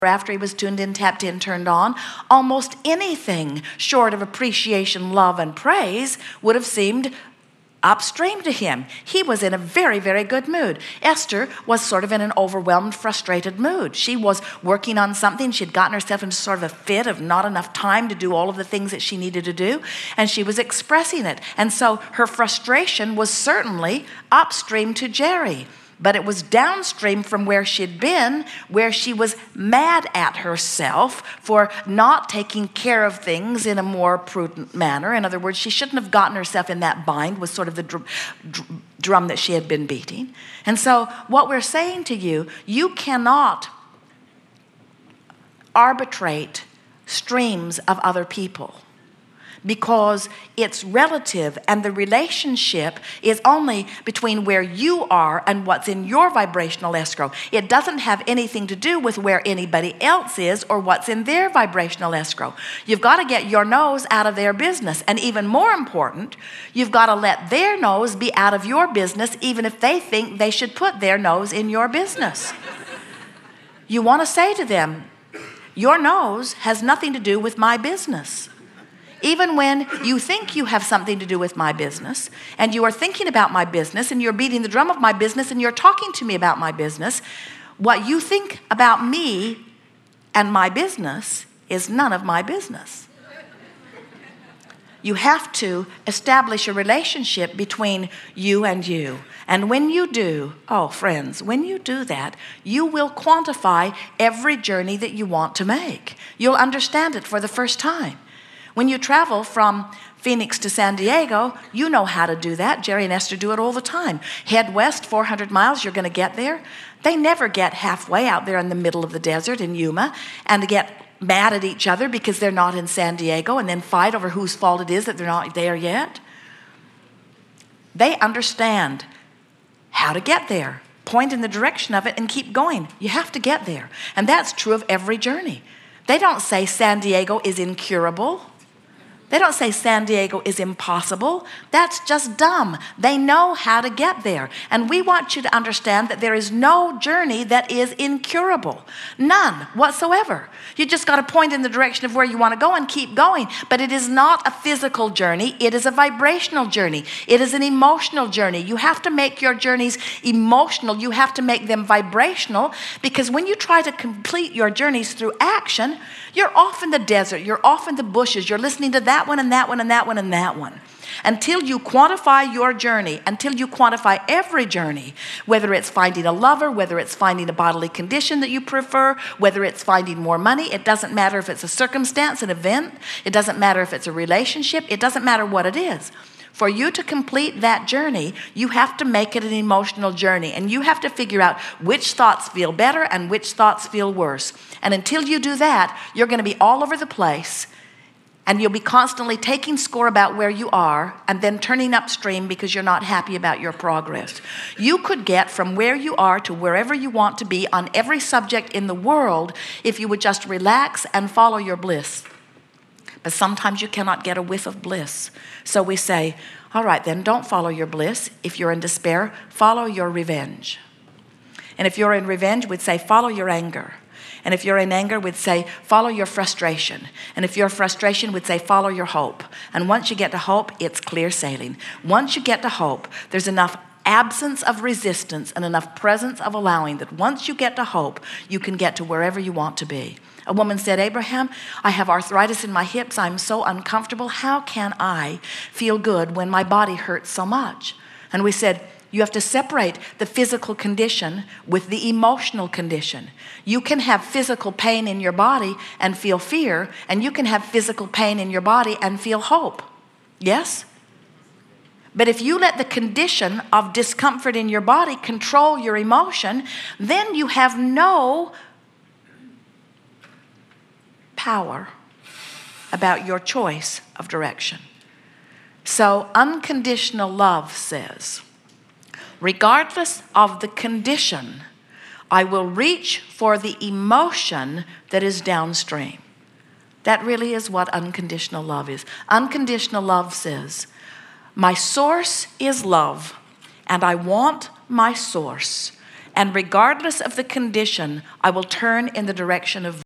after he was tuned in, tapped in, turned on, almost anything short of appreciation, love, and praise would have seemed upstream to him. He was in a very, very good mood. Esther was sort of in an overwhelmed, frustrated mood. She was working on something. She'd gotten herself into sort of a fit of not enough time to do all of the things that she needed to do, and she was expressing it. And so her frustration was certainly upstream to Jerry. But it was downstream from where she'd been, where she was mad at herself for not taking care of things in a more prudent manner. In other words, she shouldn't have gotten herself in that bind with sort of the drum that she had been beating. And so what we're saying to you, you cannot arbitrate streams of other people, because it's relative, and the relationship is only between where you are and what's in your vibrational escrow. It doesn't have anything to do with where anybody else is or what's in their vibrational escrow. You've got to get your nose out of their business, and even more important, you've got to let their nose be out of your business, even if they think they should put their nose in your business. You want to say to them, your nose has nothing to do with my business. Even when you think you have something to do with my business, and you are thinking about my business, and you're beating the drum of my business, and you're talking to me about my business, what you think about me and my business is none of my business. You have to establish a relationship between you and you. And when you do, oh friends, when you do that, you will quantify every journey that you want to make. You'll understand it for the first time. When you travel from Phoenix to San Diego, you know how to do that. Jerry and Esther do it all the time. Head west 400 miles, you're going to get there. They never get halfway out there in the middle of the desert in Yuma and get mad at each other because they're not in San Diego and then fight over whose fault it is that they're not there yet. They understand how to get there. Point in the direction of it and keep going. You have to get there. And that's true of every journey. They don't say San Diego is incurable. They don't say San Diego is impossible. That's just dumb. They know how to get there. And we want you to understand that there is no journey that is incurable. None whatsoever. You just got to point in the direction of where you want to go and keep going. But it is not a physical journey. It is a vibrational journey. It is an emotional journey. You have to make your journeys emotional. You have to make them vibrational, because when you try to complete your journeys through action, you're off in the desert. You're off in the bushes. You're listening to that one and that one and that one and that one. Until you quantify your journey, until you quantify every journey, whether it's finding a lover, whether it's finding a bodily condition that you prefer, whether it's finding more money, it doesn't matter if it's a circumstance, an event, it doesn't matter if it's a relationship, it doesn't matter what it is. For you to complete that journey, you have to make it an emotional journey, and you have to figure out which thoughts feel better and which thoughts feel worse. And until you do that, you're going to be all over the place, and you'll be constantly taking score about where you are and then turning upstream because you're not happy about your progress. You could get from where you are to wherever you want to be on every subject in the world if you would just relax and follow your bliss. But sometimes you cannot get a whiff of bliss. So we say, all right, then don't follow your bliss. If you're in despair, follow your revenge. And if you're in revenge, we'd say, follow your anger. And if you're in anger, we'd say, follow your frustration. And if you're frustration, we'd say, follow your hope. And once you get to hope, it's clear sailing. Once you get to hope, there's enough absence of resistance and enough presence of allowing that once you get to hope, you can get to wherever you want to be. A woman said, Abraham, I have arthritis in my hips. I'm so uncomfortable. How can I feel good when my body hurts so much? And we said, you have to separate the physical condition with the emotional condition. You can have physical pain in your body and feel fear, and you can have physical pain in your body and feel hope. Yes? But if you let the condition of discomfort in your body control your emotion, then you have no power about your choice of direction. So unconditional love says, regardless of the condition, I will reach for the emotion that is downstream. That really is what unconditional love is. Unconditional love says, my source is love, and I want my source, And regardless of the condition, I will turn in the direction of